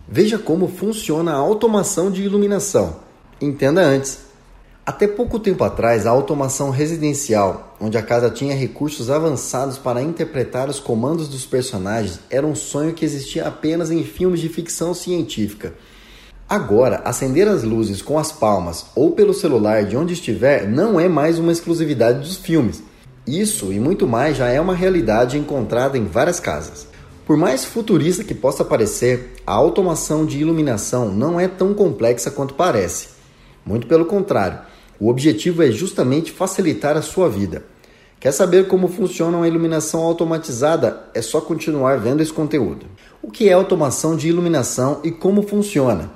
Veja como funciona a automação de iluminação. Entenda antes. Até pouco tempo atrás, a automação residencial, onde a casa tinha recursos avançados para interpretar os comandos dos personagens, era um sonho que existia apenas em filmes de ficção científica. Agora, acender as luzes com as palmas ou pelo celular de onde estiver não é mais uma exclusividade dos filmes. Isso e muito mais já é uma realidade encontrada em várias casas. Por mais futurista que possa parecer, a automação de iluminação não é tão complexa quanto parece. Muito pelo contrário, o objetivo é justamente facilitar a sua vida. Quer saber como funciona uma iluminação automatizada? É só continuar vendo esse conteúdo. O que é automação de iluminação e como funciona?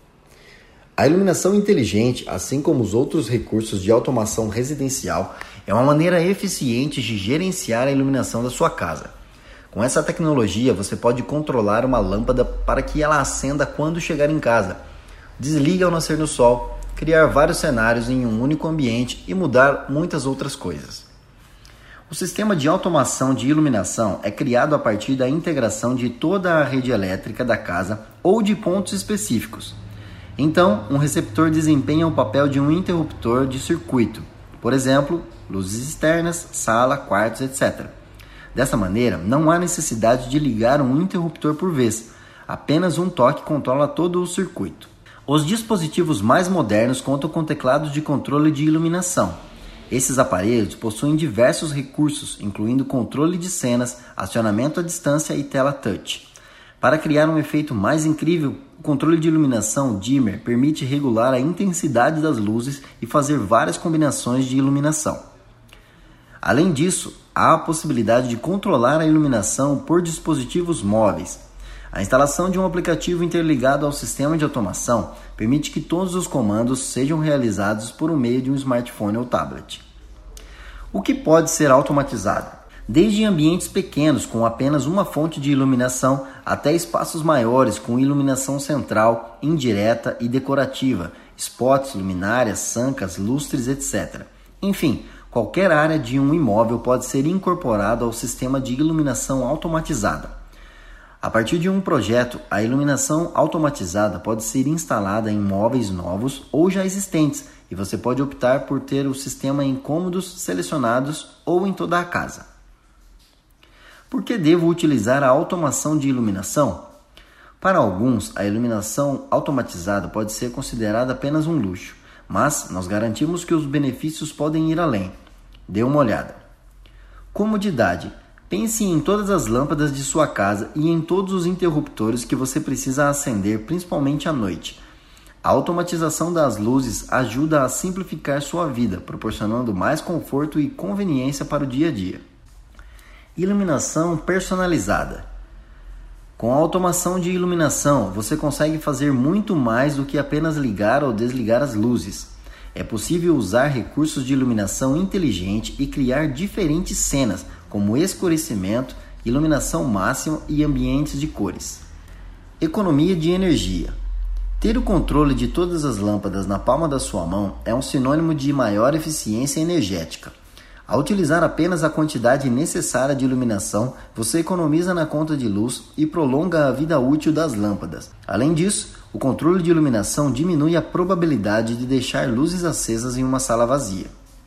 A iluminação inteligente, assim como os outros recursos de automação residencial, é uma maneira eficiente de gerenciar a iluminação da sua casa. Com essa tecnologia, você pode controlar uma lâmpada para que ela acenda quando chegar em casa, desligue ao nascer do sol, criar vários cenários em um único ambiente e mudar muitas outras coisas. O sistema de automação de iluminação é criado a partir da integração de toda a rede elétrica da casa ou de pontos específicos. Então, um receptor desempenha o papel de um interruptor de circuito, por exemplo, luzes externas, sala, quartos, etc. Dessa maneira, não há necessidade de ligar um interruptor por vez, apenas um toque controla todo o circuito. Os dispositivos mais modernos contam com teclados de controle de iluminação. Esses aparelhos possuem diversos recursos, incluindo controle de cenas, acionamento à distância e tela touch. Para criar um efeito mais incrível, o controle de iluminação dimmer permite regular a intensidade das luzes e fazer várias combinações de iluminação. Além disso, há a possibilidade de controlar a iluminação por dispositivos móveis. A instalação de um aplicativo interligado ao sistema de automação permite que todos os comandos sejam realizados por meio de um smartphone ou tablet. O que pode ser automatizado? Desde ambientes pequenos com apenas uma fonte de iluminação até espaços maiores com iluminação central, indireta e decorativa, spots, luminárias, sancas, lustres, etc. Enfim, qualquer área de um imóvel pode ser incorporada ao sistema de iluminação automatizada. A partir de um projeto, a iluminação automatizada pode ser instalada em móveis novos ou já existentes e você pode optar por ter o sistema em cômodos selecionados ou em toda a casa. Por que devo utilizar a automação de iluminação? Para alguns, a iluminação automatizada pode ser considerada apenas um luxo, mas nós garantimos que os benefícios podem ir além. Dê uma olhada. Comodidade. Pense em todas as lâmpadas de sua casa e em todos os interruptores que você precisa acender, principalmente à noite. A automatização das luzes ajuda a simplificar sua vida, proporcionando mais conforto e conveniência para o dia a dia. Iluminação personalizada. Com a automação de iluminação, você consegue fazer muito mais do que apenas ligar ou desligar as luzes. É possível usar recursos de iluminação inteligente e criar diferentes cenas, como escurecimento, iluminação máxima e ambientes de cores. Economia de energia. Ter o controle de todas as lâmpadas na palma da sua mão é um sinônimo de maior eficiência energética. Ao utilizar apenas a quantidade necessária de iluminação, você economiza na conta de luz e prolonga a vida útil das lâmpadas. Além disso, o controle de iluminação diminui a probabilidade de deixar luzes acesas em uma sala vazia.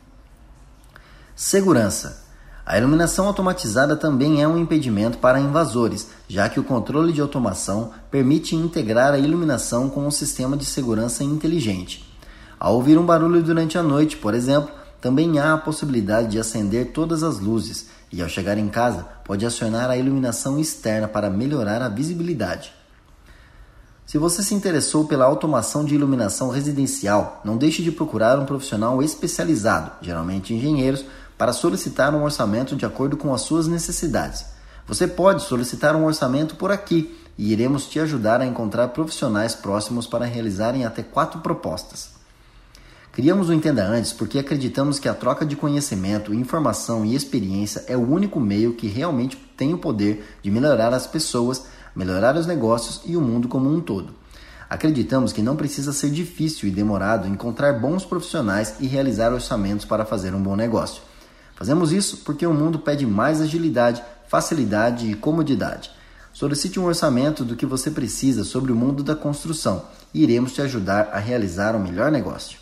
Segurança. A iluminação automatizada também é um impedimento para invasores, já que o controle de automação permite integrar a iluminação com um sistema de segurança inteligente. Ao ouvir um barulho durante a noite, por exemplo, também há a possibilidade de acender todas as luzes e, ao chegar em casa, pode acionar a iluminação externa para melhorar a visibilidade. Se você se interessou pela automação de iluminação residencial, não deixe de procurar um profissional especializado, geralmente engenheiros, para solicitar um orçamento de acordo com as suas necessidades. Você pode solicitar um orçamento por aqui e iremos te ajudar a encontrar profissionais próximos para realizarem até 4 propostas. Criamos o Entenda Antes porque acreditamos que a troca de conhecimento, informação e experiência é o único meio que realmente tem o poder de melhorar as pessoas, melhorar os negócios e o mundo como um todo. Acreditamos que não precisa ser difícil e demorado encontrar bons profissionais e realizar orçamentos para fazer um bom negócio. Fazemos isso porque o mundo pede mais agilidade, facilidade e comodidade. Solicite um orçamento do que você precisa sobre o mundo da construção e iremos te ajudar a realizar o melhor negócio.